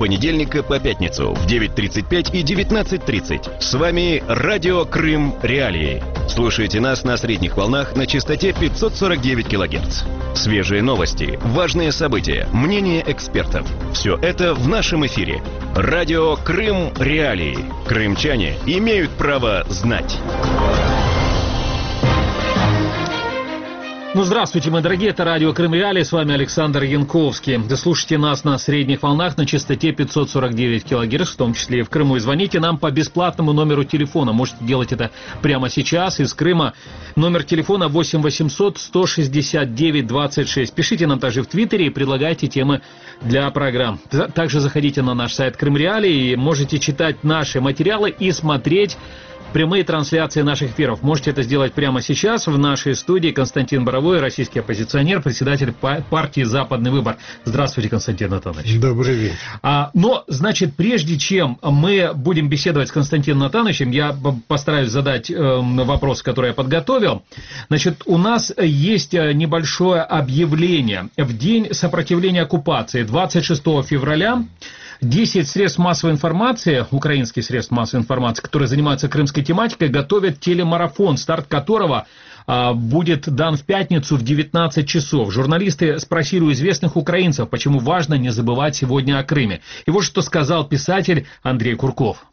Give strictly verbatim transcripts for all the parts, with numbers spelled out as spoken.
понедельника по пятницу в девять тридцать пять и девятнадцать тридцать. С вами Радио Крым Реалии. Слушайте нас на средних волнах на частоте пятьсот сорок девять килогерц. Свежие новости, важные события, мнения экспертов. Все это в нашем эфире. Радио Крым Реалии. Крымчане имеют право знать. Ну, здравствуйте, мои дорогие, это Радио Крым Реалии, с вами Александр Янковский. Вы слушаете нас на средних волнах на частоте пятьсот сорок девять килогерц, в том числе и в Крыму. И звоните нам по бесплатному номеру телефона. Можете делать это прямо сейчас из Крыма. Номер телефона восемь восемьсот сто шестьдесят девять двадцать шесть. Пишите нам также в Твиттере и предлагайте темы для программ. Также заходите на наш сайт Крым Реалии и можете читать наши материалы и смотреть прямые трансляции наших эфиров. Можете это сделать прямо сейчас. В нашей студии Константин Боровой, российский оппозиционер, председатель партии «Западный выбор». Здравствуйте, Константин Натанович. Добрый вечер. А, но, значит, прежде чем мы будем беседовать с Константином Натановичем, я постараюсь задать э, вопрос, который я подготовил. Значит, у нас есть небольшое объявление. В день сопротивления оккупации, двадцать шестого февраля, десять средств массовой информации, украинских средств массовой информации, которые занимаются крымской тематикой, готовят телемарафон, старт которого а, будет дан в пятницу в девятнадцать часов. Журналисты спросили у известных украинцев, почему важно не забывать сегодня о Крыме. И вот что сказал писатель Андрей Курков.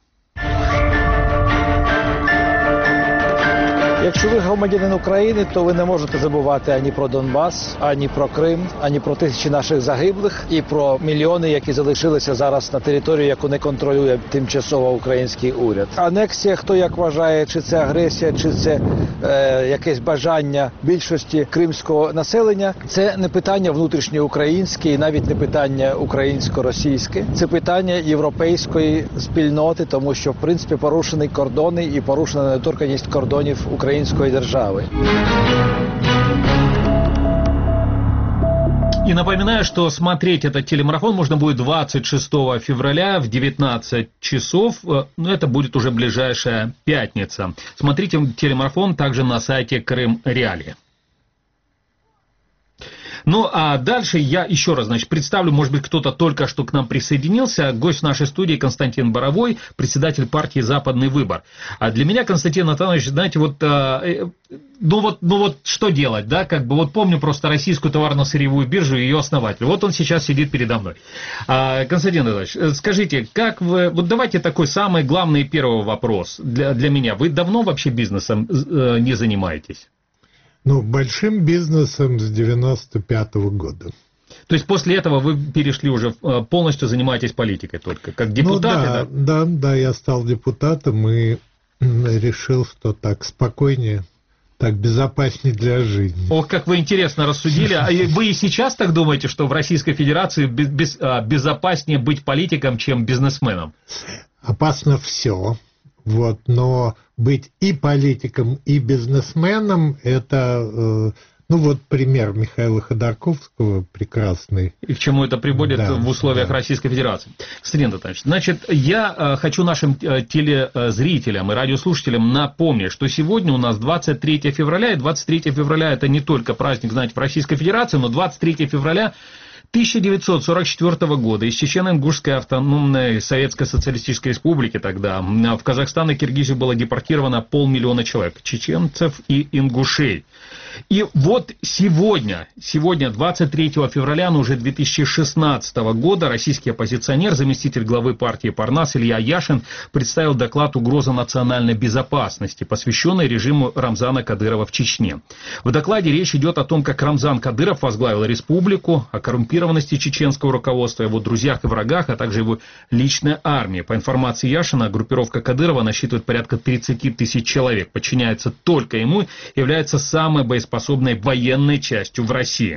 Якщо ви громадянин України, то ви не можете забувати ані про Донбас, ані про Крим, ані про тисячі наших загиблих і про мільйони, які залишилися зараз на території, яку не контролює тимчасово український уряд. Анексія, хто як вважає, чи це агресія, чи це е, якесь бажання більшості кримського населення, це не питання внутрішньоукраїнське і навіть не питання українсько-російське. Це питання європейської спільноти, тому що, в принципі, порушені кордони і порушена недоторканність кордонів України. Украинской державы. И напоминаю, что смотреть этот телемарафон можно будет двадцать шестого февраля в девятнадцать часов, но это будет уже ближайшая пятница. Смотрите телемарафон также на сайте Крым Реалии. Ну, а дальше я еще раз, значит, представлю, может быть, кто-то только что к нам присоединился. Гость нашей студии Константин Боровой, председатель партии «Западный выбор». А для меня, Константин Натанович, знаете, вот, э, ну, вот, ну вот что делать, да, как бы, вот помню просто Российскую товарно-сырьевую биржу и ее основатель. Вот он сейчас сидит передо мной. А, Константин Натанович, скажите, как вы, вот давайте такой самый главный первый вопрос для, для меня. Вы давно вообще бизнесом э, не занимаетесь? Ну, большим бизнесом с девяносто пятого года. То есть после этого вы перешли уже, полностью занимаетесь политикой только, как депутат? Ну, да, да, да, да, я стал депутатом и решил, что так спокойнее, так безопаснее для жизни. Ох, как вы интересно рассудили. А вы и сейчас так думаете, что в Российской Федерации без, без, безопаснее быть политиком, чем бизнесменом? Опасно все. Вот, но быть и политиком, и бизнесменом, это, э, ну вот пример Михаила Ходорковского прекрасный. И к чему это приводит, да, в условиях, да, Российской Федерации. Константин Натанович, значит, я э, хочу нашим э, телезрителям и радиослушателям напомнить, что сегодня у нас двадцать третье февраля, и двадцать третье февраля это не только праздник, знаете, в Российской Федерации, но двадцать третье февраля тысяча девятьсот сорок четвёртого года из Чечено-Ингушской автономной Советской Социалистической Республики тогда в Казахстан и Киргизию было депортировано полмиллиона человек, чеченцев и ингушей. И вот сегодня, сегодня, двадцать третьего февраля, но уже две тысячи шестнадцатого года, российский оппозиционер, заместитель главы партии Парнас Илья Яшин представил доклад «Угроза национальной безопасности», посвященный режиму Рамзана Кадырова в Чечне. В докладе речь идет о том, как Рамзан Кадыров возглавил республику, о коррумпированности чеченского руководства, его друзьях и врагах, а также его личной армии. По информации Яшина, группировка Кадырова насчитывает порядка тридцати тысяч человек, подчиняется только ему, является самой боеспособной военной частью в России.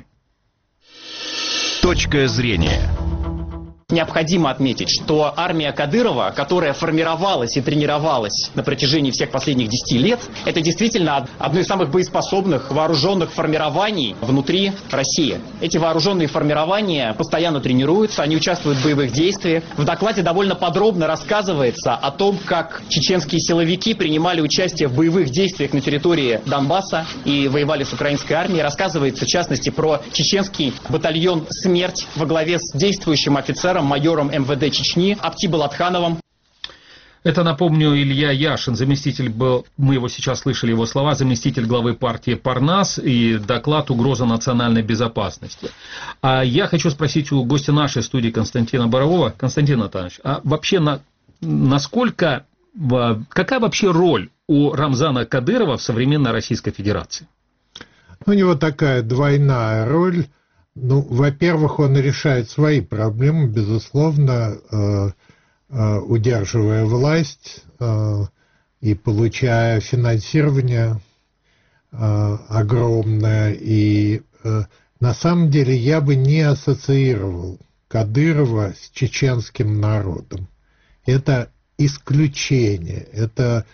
Точка зрения. Необходимо отметить, что армия Кадырова, которая формировалась и тренировалась на протяжении всех последних десяти лет, это действительно одно из самых боеспособных вооруженных формирований внутри России. Эти вооруженные формирования постоянно тренируются, они участвуют в боевых действиях. В докладе довольно подробно рассказывается о том, как чеченские силовики принимали участие в боевых действиях на территории Донбасса и воевали с украинской армией. Рассказывается, в частности, про чеченский батальон «Смерть» во главе с действующим офицером офицером, майором эм вэ дэ Чечни Апти Балатхановым. Это, напомню, Илья Яшин, заместитель был, мы его сейчас слышали, его слова, заместитель главы партии Парнас, и доклад «Угроза национальной безопасности». А я хочу спросить у гостя нашей студии Константина Борового. Константин Натанович, а вообще на, насколько, какая вообще роль у Рамзана Кадырова в современной Российской Федерации? У него такая двойная роль. Ну, во-первых, он решает свои проблемы, безусловно, удерживая власть и получая финансирование огромное. И на самом деле я бы не ассоциировал Кадырова с чеченским народом. Это исключение. Это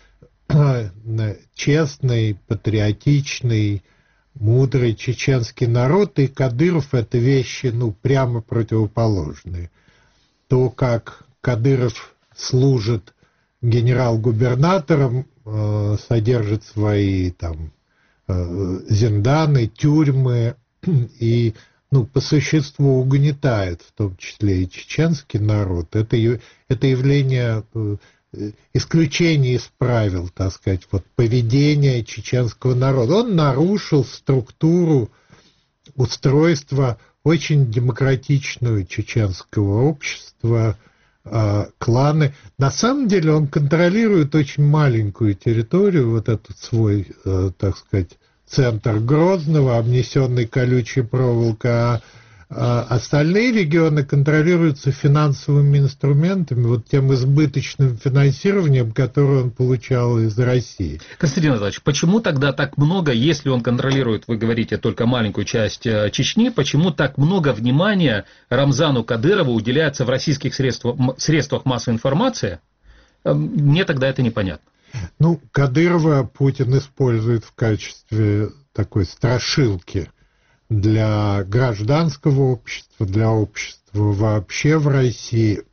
честный, патриотичный, мудрый чеченский народ, и Кадыров — это вещи, ну, прямо противоположные. То, как Кадыров служит генерал-губернатором, э, содержит свои там э, зинданы, тюрьмы и, ну, по существу угнетает, в том числе и чеченский народ. Это, это явление э, исключение из правил, так сказать, вот, поведения чеченского народа. Он нарушил структуру, устройство очень демократичного чеченского общества, кланы. На самом деле он контролирует очень маленькую территорию, вот этот свой, так сказать, центр Грозного, обнесенный колючей проволокой, а остальные регионы контролируются финансовыми инструментами, вот тем избыточным финансированием, которое он получал из России. Константин Николаевич, почему тогда так много, если он контролирует, вы говорите, только маленькую часть Чечни, почему так много внимания Рамзану Кадырову уделяется в российских средствах, средствах массовой информации? Мне тогда это непонятно. Ну, Кадырова Путин использует в качестве такой страшилки для гражданского общества, для общества вообще в России.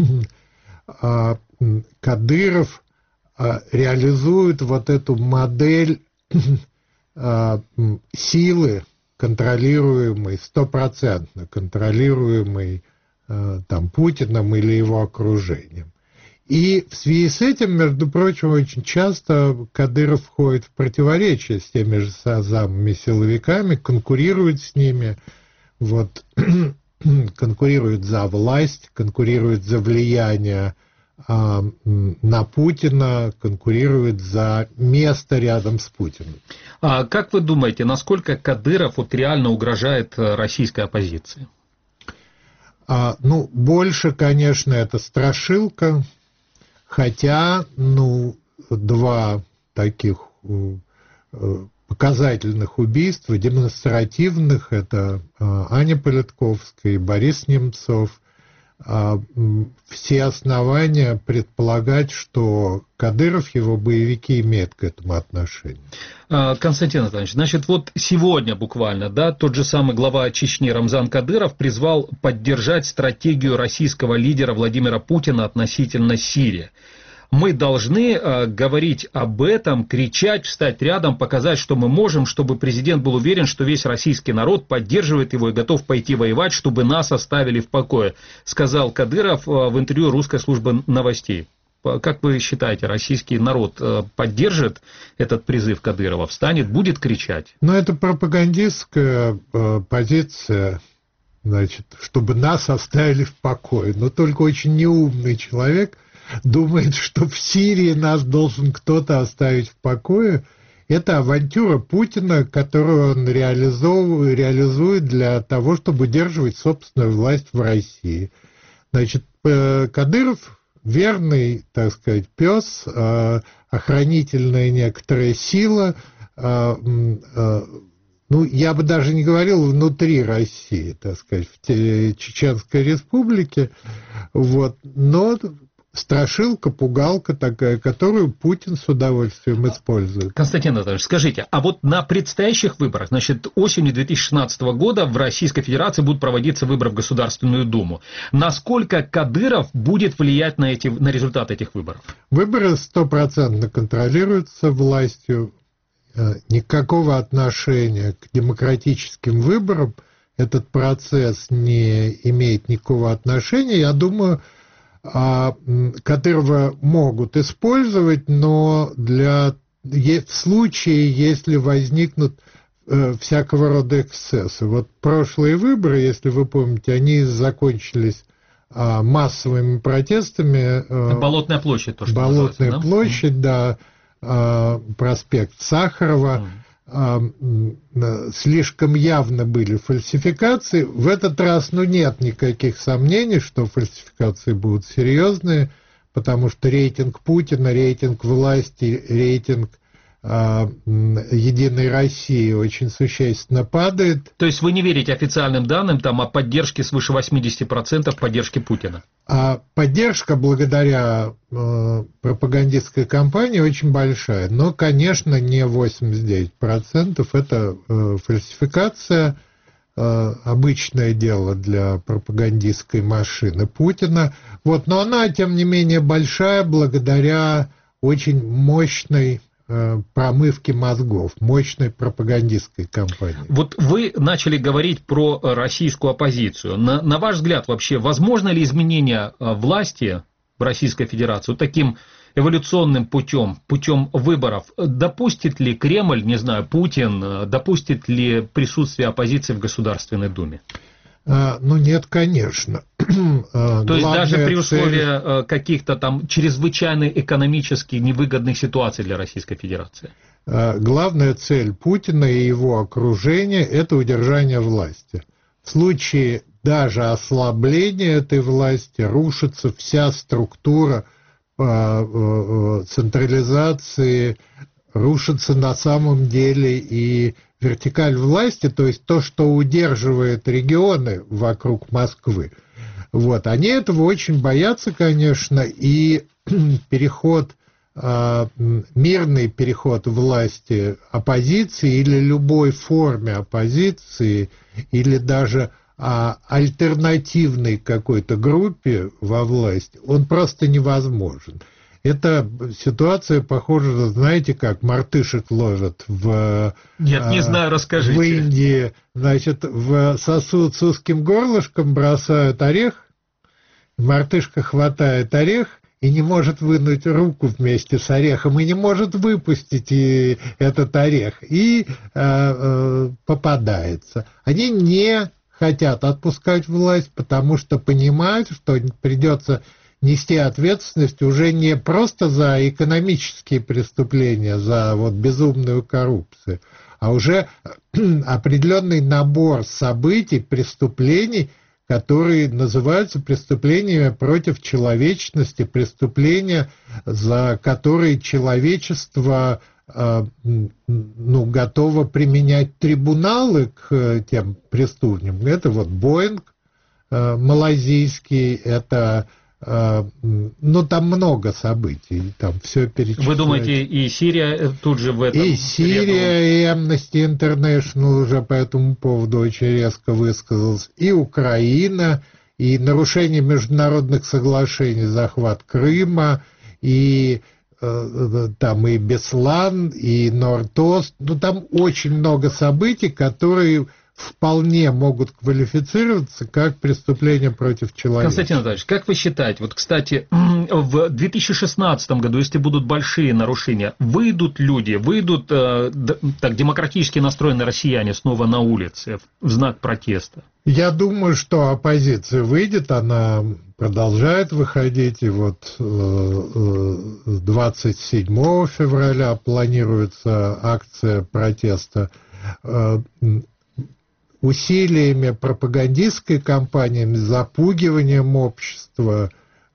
Кадыров реализует вот эту модель силы, контролируемой, стопроцентно контролируемой там, Путиным или его окружением. И в связи с этим, между прочим, очень часто Кадыров входит в противоречие с теми же самыми силовиками, конкурирует с ними, вот, конкурирует за власть, конкурирует за влияние а, на Путина, конкурирует за место рядом с Путиным. А как вы думаете, насколько Кадыров вот реально угрожает российской оппозиции? А, ну, больше, конечно, это страшилка. Хотя, ну, два таких показательных убийства, демонстративных, это Аня Политковская и Борис Немцов, все основания предполагать, что Кадыров, его боевики имеют к этому отношение. Константин Анатольевич, значит, вот сегодня буквально, да, тот же самый глава Чечни Рамзан Кадыров призвал поддержать стратегию российского лидера Владимира Путина относительно Сирии. Мы должны э, говорить об этом, кричать, встать рядом, показать, что мы можем, чтобы президент был уверен, что весь российский народ поддерживает его и готов пойти воевать, чтобы нас оставили в покое, сказал Кадыров э, в интервью русской службы новостей. Как вы считаете, российский народ э, поддержит этот призыв Кадырова, встанет, будет кричать? Ну, это пропагандистская э, позиция, значит, чтобы нас оставили в покое. Но только очень неумный человек думает, что в Сирии нас должен кто-то оставить в покое. Это авантюра Путина, которую он реализовывает, реализует для того, чтобы удерживать собственную власть в России. Значит, Кадыров верный, так сказать, пес, охранительная некоторая сила, ну, я бы даже не говорил внутри России, так сказать, в Чеченской Республике, вот, но страшилка, пугалка такая, которую Путин с удовольствием использует. Константин Анатольевич, скажите, а вот на предстоящих выборах, значит, осенью две тысячи шестнадцатого года в Российской Федерации будут проводиться выборы в Государственную Думу. Насколько Кадыров будет влиять на, эти, на результат этих выборов? Выборы стопроцентно контролируются властью. Никакого отношения к демократическим выборам этот процесс не имеет никакого отношения. Я думаю, Кадырова могут использовать, но для, в случае, если возникнут всякого рода эксцессы. Вот прошлые выборы, если вы помните, они закончились массовыми протестами. Болотная площадь, то, что Болотная да? площадь, да, проспект Сахарова. Mm. Слишком явно были фальсификации. В этот раз, ну, нет никаких сомнений, что фальсификации будут серьезные, потому что рейтинг Путина, рейтинг власти, рейтинг э, Единой России очень существенно падает. То есть вы не верите официальным данным там, о поддержке свыше восемьдесят процентов поддержки Путина? А поддержка благодаря э, пропагандистской кампании очень большая. Но, конечно, не восемьдесят девять процентов. Это э, фальсификация, э, обычное дело для пропагандистской машины Путина. Вот, но она, тем не менее, большая благодаря очень мощной промывки мозгов, мощной пропагандистской кампании. Вот вы начали говорить про российскую оппозицию. На, на ваш взгляд, вообще, возможно ли изменение власти в Российской Федерации вот таким эволюционным путем, путем выборов? Допустит ли Кремль, не знаю, Путин, допустит ли присутствие оппозиции в Государственной Думе? А, ну, нет, конечно. То есть даже при условии цель... каких-то там чрезвычайно экономически невыгодных ситуаций для Российской Федерации? Главная цель Путина и его окружения – это удержание власти. В случае даже ослабления этой власти рушится вся структура централизации, рушится на самом деле и вертикаль власти, то есть то, что удерживает регионы вокруг Москвы. Вот. Они этого очень боятся, конечно, и переход, мирный переход власти оппозиции или любой форме оппозиции, или даже альтернативной какой-то группе во власти, он просто невозможен. Эта ситуация похожа, знаете, как мартышек ложат в... Нет, не знаю, расскажите. В Индии, значит, в сосуд с узким горлышком бросают орех, мартышка хватает орех и не может вынуть руку вместе с орехом, и не может выпустить и этот орех, и э, э, попадается. Они не хотят отпускать власть, потому что понимают, что придется нести ответственность уже не просто за экономические преступления, за вот безумную коррупцию, а уже определенный набор событий, преступлений, которые называются преступлениями против человечности, преступления, за которые человечество ну, готово применять трибуналы к тем преступникам. Это вот Боинг малайзийский, это... Ну, там много событий, там все перечислять. Вы думаете, и Сирия тут же в этом? И Сирия, и Amnesty International уже по этому поводу очень резко высказался, и Украина, и нарушение международных соглашений, захват Крыма, и э, там и Беслан, и Норд-Ост. Ну, там очень много событий, которые... вполне могут квалифицироваться как преступление против человека. Константин Анатольевич, как вы считаете, вот, кстати, в две тысячи шестнадцатом году, если будут большие нарушения, выйдут люди, выйдут э, так, демократически настроенные россияне снова на улицы в знак протеста? Я думаю, что оппозиция выйдет, она продолжает выходить, и вот э, с двадцать седьмого февраля планируется акция протеста. Э, усилиями пропагандистской кампании, запугиванием общества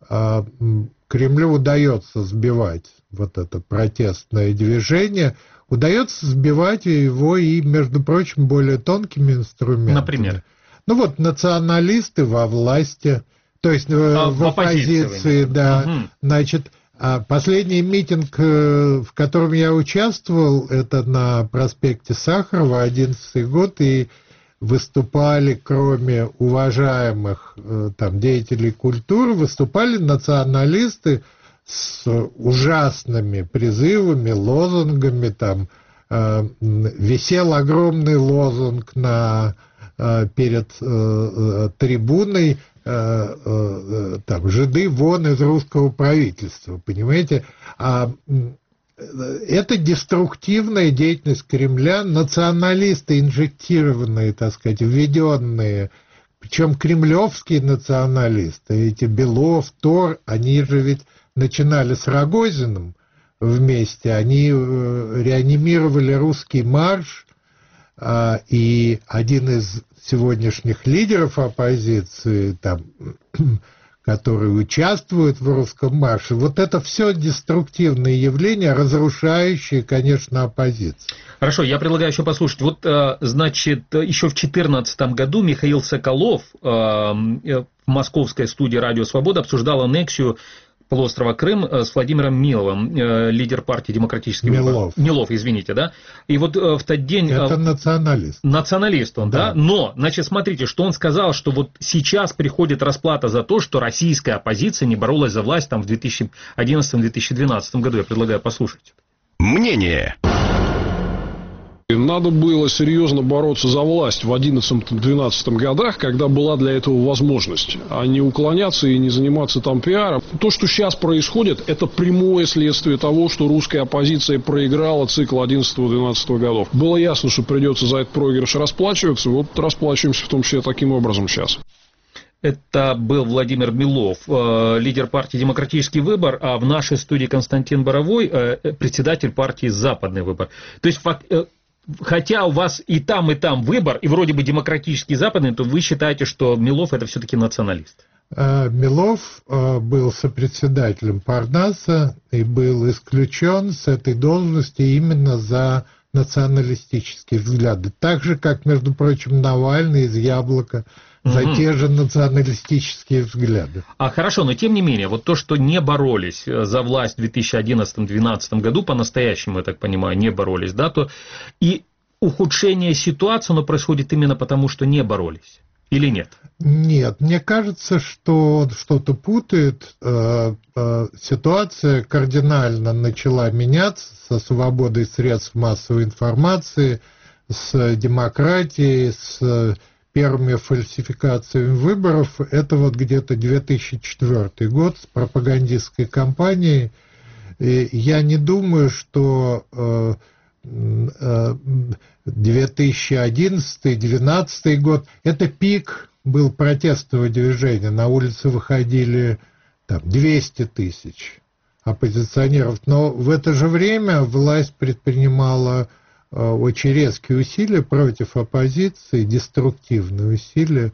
Кремлю удается сбивать вот это протестное движение, удается сбивать его и, между прочим, более тонкими инструментами. Например? Ну вот националисты во власти, то есть а, в, в оппозиции, оппозиции да. Угу. Значит, последний митинг, в котором я участвовал, это на проспекте Сахарова, одиннадцатый год, и выступали, кроме уважаемых там деятелей культуры, выступали националисты с ужасными призывами, лозунгами. Там э, висел огромный лозунг на перед трибуной там, жиды вон из русского правительства, понимаете? А это деструктивная деятельность Кремля, националисты, инжектированные, так сказать, введенные, причем кремлевские националисты, эти Белов, Тор, они же ведь начинали с Рогозиным вместе, они реанимировали русский марш, и один из сегодняшних лидеров оппозиции, там, которые участвуют в русском марше, вот это все деструктивные явления, разрушающие, конечно, оппозицию. Хорошо, я предлагаю еще послушать. Вот, значит, еще в две тысячи четырнадцатом году Михаил Соколов в московской студии «Радио Свобода» обсуждал аннексию полуострова Крым с Владимиром Миловым, лидер партии «Демократический выбор». Милов. Милов, извините, да. И вот в тот день... Это националист. Националист он, да. да. Но, значит, смотрите, что он сказал, что вот сейчас приходит расплата за то, что российская оппозиция не боролась за власть там в две тысячи одиннадцатом — две тысячи двенадцатом году. Я предлагаю послушать. Мнение. Надо было серьезно бороться за власть в одиннадцатом-двенадцатом годах, когда была для этого возможность, а не уклоняться и не заниматься там пиаром. То, что сейчас происходит, это прямое следствие того, что русская оппозиция проиграла цикл одиннадцатого-двенадцатого годов. Было ясно, что придется за этот проигрыш расплачиваться, вот расплачиваемся в том числе таким образом сейчас. Это был Владимир Милов, лидер партии «Демократический выбор», а в нашей студии Константин Боровой, председатель партии «Западный выбор». То есть хотя у вас и там, и там выбор, и вроде бы демократический западный, то вы считаете, что Милов это все-таки националист? Милов был сопредседателем Парнаса и был исключен с этой должности именно за националистические взгляды. Так же, как, между прочим, Навальный из «Яблока» за угу. те же националистические взгляды. А хорошо, но тем не менее, вот то, что не боролись за власть в две тысячи одиннадцатом — две тысячи двенадцатом году, по-настоящему, я так понимаю, не боролись, да, то и ухудшение ситуации, оно происходит именно потому, что не боролись. Или нет? Нет, мне кажется, что он что-то путает. Ситуация кардинально начала меняться со свободой средств массовой информации, с демократией, с первыми фальсификациями выборов. Это вот где-то две тысячи четвёртый год с пропагандистской кампанией. И я не думаю, что две тысячи одиннадцатый — две тысячи двенадцатый год это пик был протестного движения. На улицы выходили там двести тысяч оппозиционеров. Но в это же время власть предпринимала очень резкие усилия против оппозиции, деструктивные усилия.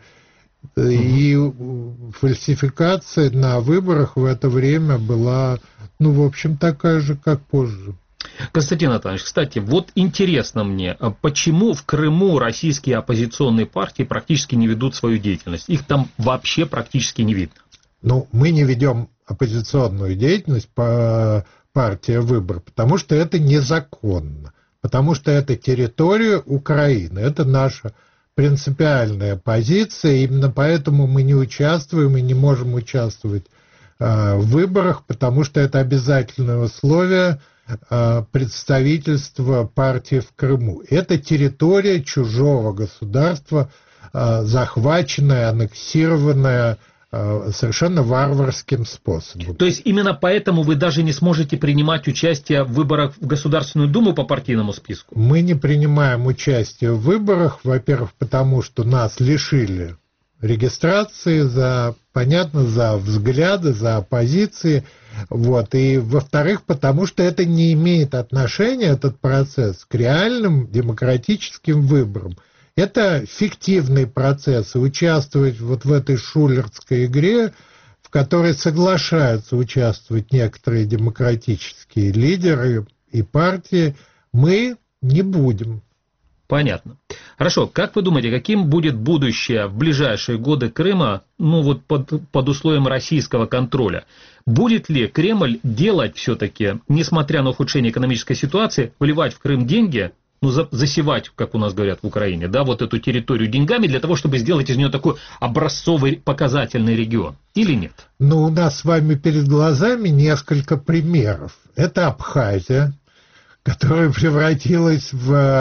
И фальсификация на выборах в это время была, ну, в общем, такая же, как позже. Константин Анатольевич, кстати, вот интересно мне, почему в Крыму российские оппозиционные партии практически не ведут свою деятельность? Их там вообще практически не видно. Ну, мы не ведем оппозиционную деятельность по партии «Выбор», потому что это незаконно, потому что это территория Украины, это наша принципиальная позиция, именно поэтому мы не участвуем и не можем участвовать э, в выборах, потому что это обязательное условие представительства партии в Крыму. Это территория чужого государства, захваченная, аннексированная совершенно варварским способом. То есть именно поэтому вы даже не сможете принимать участие в выборах в Государственную Думу по партийному списку? Мы не принимаем участие в выборах, во-первых, потому что нас лишили регистрации за, понятно, за взгляды, за оппозиции. Вот. И, во-вторых, потому что это не имеет отношения, этот процесс, к реальным демократическим выборам. Это фиктивный процесс, и участвовать вот в этой шулерской игре, в которой соглашаются участвовать некоторые демократические лидеры и партии, мы не будем. Понятно. Хорошо, как вы думаете, каким будет будущее в ближайшие годы Крыма, ну вот под, под условием российского контроля? Будет ли Кремль делать все-таки, несмотря на ухудшение экономической ситуации, вливать в Крым деньги, ну за, засевать, как у нас говорят в Украине, да, вот эту территорию деньгами для того, чтобы сделать из нее такой образцовый показательный регион? Или нет? Ну, у нас с вами перед глазами несколько примеров. Это Абхазия, которая превратилась в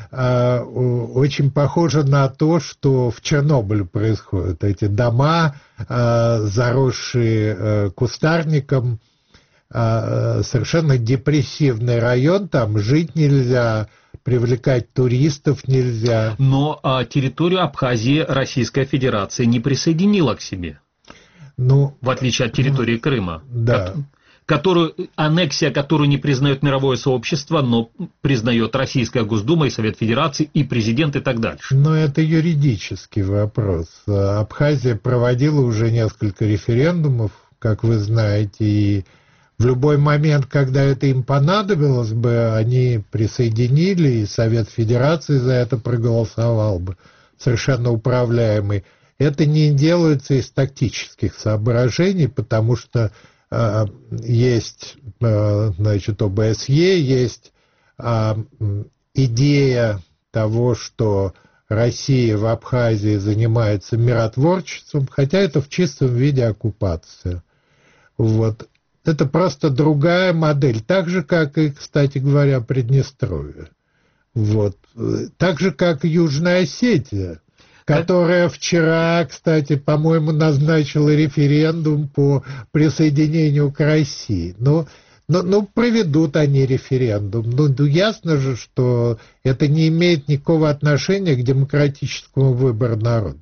очень похоже на то, что в Чернобыле происходит. Эти дома, заросшие кустарником, совершенно депрессивный район, там жить нельзя, привлекать туристов нельзя. Но а, территорию Абхазии Российская Федерация не присоединила к себе, ну, в отличие от территории Крыма, да. которую, аннексия, которую не признает мировое сообщество, но признает Российская Госдума и Совет Федерации, и президент, и так дальше. Но это юридический вопрос. Абхазия проводила уже несколько референдумов, как вы знаете, и в любой момент, когда это им понадобилось бы, они присоединили, и Совет Федерации за это проголосовал бы, совершенно управляемый. Это не делается из тактических соображений, потому что э, есть, э, значит, о бэ эс е, есть э, идея того, что Россия в Абхазии занимается миротворчеством, хотя это в чистом виде оккупация. Вот. Это просто другая модель, так же, как и, кстати говоря, Приднестровье. Вот. Так же, как и Южная Осетия, которая вчера, кстати, по-моему, назначила референдум по присоединению к России. Но, но, но проведут они референдум. Ну, ну, ясно же, что это не имеет никакого отношения к демократическому выбору народа.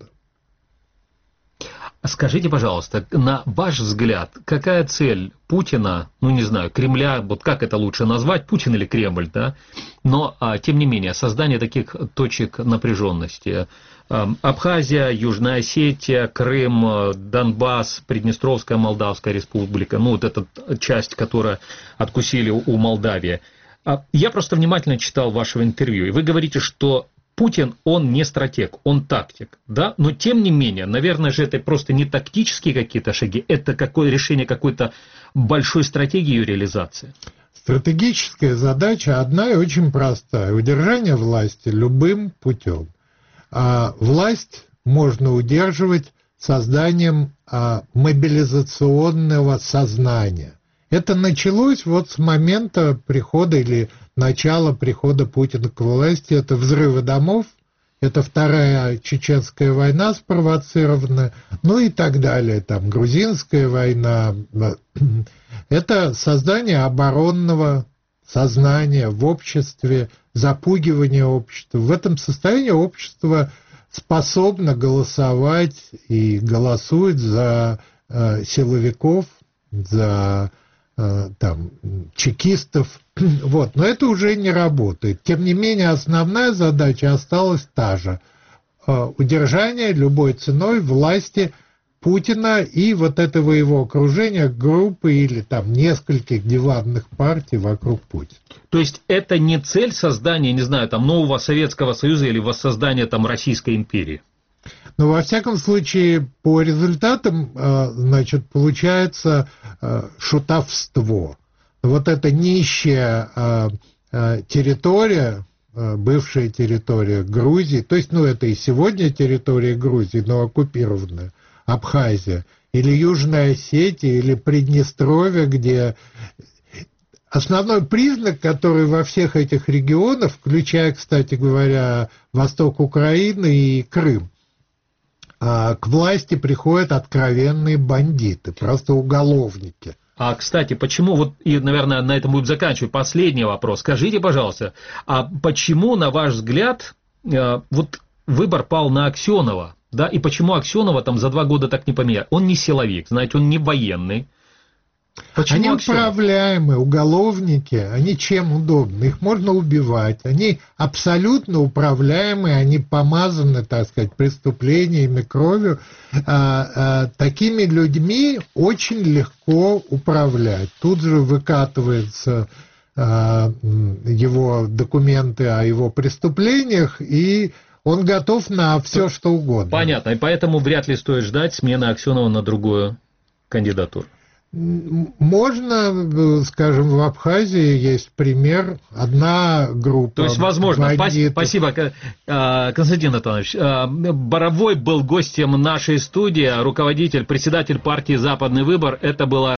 Скажите, пожалуйста, на ваш взгляд, какая цель Путина, ну не знаю, Кремля, вот как это лучше назвать, Путин или Кремль, да? Но, а, тем не менее, создание таких точек напряженности. Абхазия, Южная Осетия, Крым, Донбасс, Приднестровская Молдавская Республика, ну вот эта часть, которая откусили у Молдавии. Я просто внимательно читал ваше интервью, и вы говорите, что Путин, он не стратег, он тактик, да, но тем не менее, наверное же, это просто не тактические какие-то шаги, это какое решение какой-то большой стратегии ее реализации. Стратегическая задача одна и очень простая: удержание власти любым путем. А власть можно удерживать созданием а, мобилизационного сознания. Это началось вот с момента прихода или начала прихода Путина к власти. Это взрывы домов, это вторая чеченская война спровоцированная, ну и так далее, там грузинская война. Это создание оборонного сознания в обществе, запугивание общества. В этом состоянии общество способно голосовать и голосует за э, силовиков, за там, чекистов, вот, но это уже не работает. Тем не менее, основная задача осталась та же: удержание любой ценой власти Путина и вот этого его окружения, группы или там нескольких диванных партий вокруг Путина. То есть это не цель создания, не знаю, там нового Советского Союза или воссоздания там Российской империи? Но, во всяком случае, по результатам, значит, получается шутовство. Вот эта нищая территория, бывшая территория Грузии, то есть, ну, это и сегодня территория Грузии, но оккупированная, Абхазия, или Южная Осетия, или Приднестровье, где основной признак, который во всех этих регионах, включая, кстати говоря, восток Украины и Крым, к власти приходят откровенные бандиты, просто уголовники. А, кстати, почему, вот, и, наверное, на этом будем заканчивать, последний вопрос. Скажите, пожалуйста, а почему, на ваш взгляд, вот выбор пал на Аксенова, да, и почему Аксенова там за два года так не поменяли? Он не силовик, знаете, он не военный. Почему они Аксенов? Управляемые уголовники, они чем удобны? Их можно убивать. Они абсолютно управляемые, они помазаны, так сказать, преступлениями, кровью. А, а, такими людьми очень легко управлять. Тут же выкатываются а, его документы о его преступлениях, и он готов на все, что угодно. Понятно, и поэтому вряд ли стоит ждать смены Аксенова на другую кандидатуру. Можно, скажем, в Абхазии есть пример, одна группа. То есть, возможно, бандитов. Спасибо, Константин Антонович. Боровой был гостем нашей студии, руководитель, председатель партии «Западный выбор». Это была